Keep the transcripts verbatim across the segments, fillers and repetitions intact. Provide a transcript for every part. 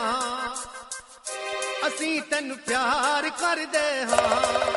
हाँ, असीं तैनू प्यार करदे हाँ।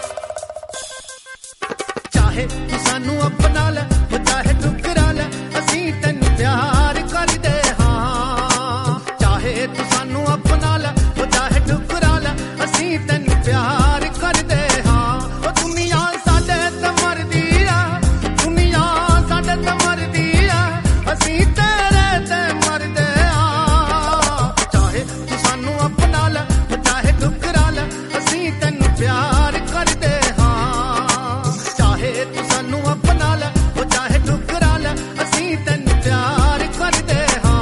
चाहे तू सानू अपना ले चाहे ठुकरा ले, असीं तैनू प्यार करदे हाँ। चाहे तू सानू अपना ले चाहे ठुकरा ले, असीं तैनू प्यार करदे हाँ। ओ दुनिया साडे ते मरदी आ, दुनिया साडे ते मरदी आ, असीं तेरे ते मरदे हाँ। चाहे तू सानू अपना ले चाहे ठुकरा ले, असीं तैनू प्यार करदे हाँ। चाहे तू सानू अपना ले चाहे ठुकरा ले, असीं तैनू प्यार करदे हाँ।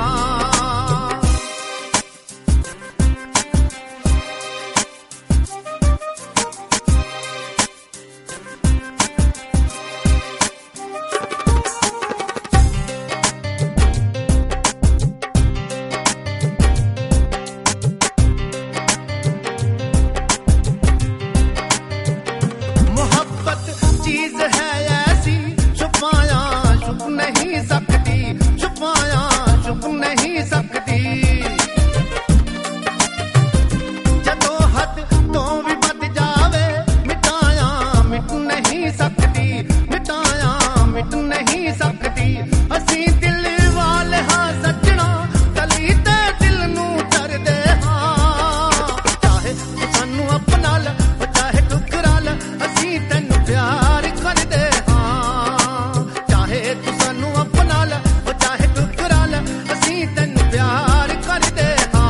मोहब्बत चीज है ऐसी, छुपाया छुप नहीं सकती, छुपाया छुप नहीं सकती। जदों हद तो भी बद जावे, मिटाया मिट नहीं सकती, मिटाया मिट नहीं सकती। असीं दिल वाले हाँ सजना, गली ते दिल नू चरदे हाँ। चाहे तू सानू अपना ले चाहे ठुकरा ले, असीं तैनू प्यार करदे हाँ। चाहे तू सानू अपना ले चाहे ठुकरा ले, असीं तैनू प्यार करदे हाँ।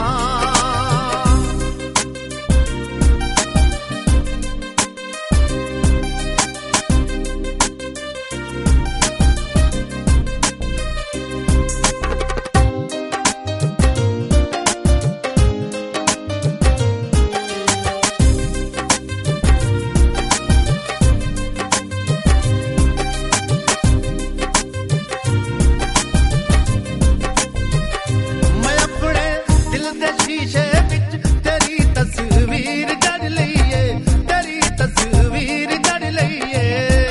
मैं अपने दिल दे शीशे विच तेरी तस्वीर जड़ लईए, तेरी तस्वीर जड़ लईए।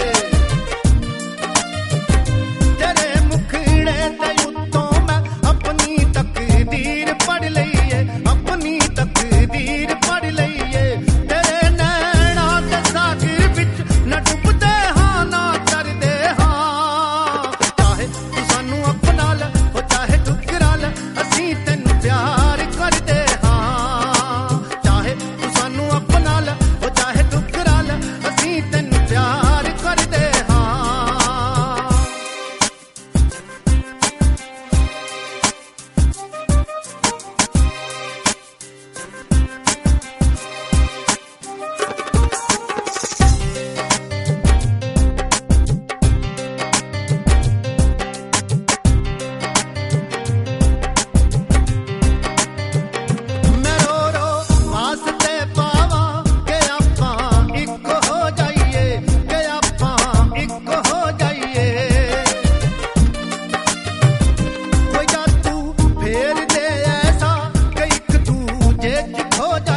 तेरे मुखड़े ते उत्तों मैं अपनी तकदीर पढ़ लईए, अपनी तकदीर पढ़ लईए। तेरे नैना दे सागर विच न डुबदे हाँ ना तरदे हाँ। चाहे तू सानू अपना ले चाहे ठुकरा ले, असीं तैनू प्यार करदे हाँ। चाहे तू सानू अपना ले चाहे ठुकरा ले, असीं तैनू प्यार करदे हाँ। मैं रो रो वास्ते पावां कि आपां इक हो जाइए, कि आपां इक हो जाइए। कोई जादू फेर दे ऐसा कि इक दूजे च खो जाइए।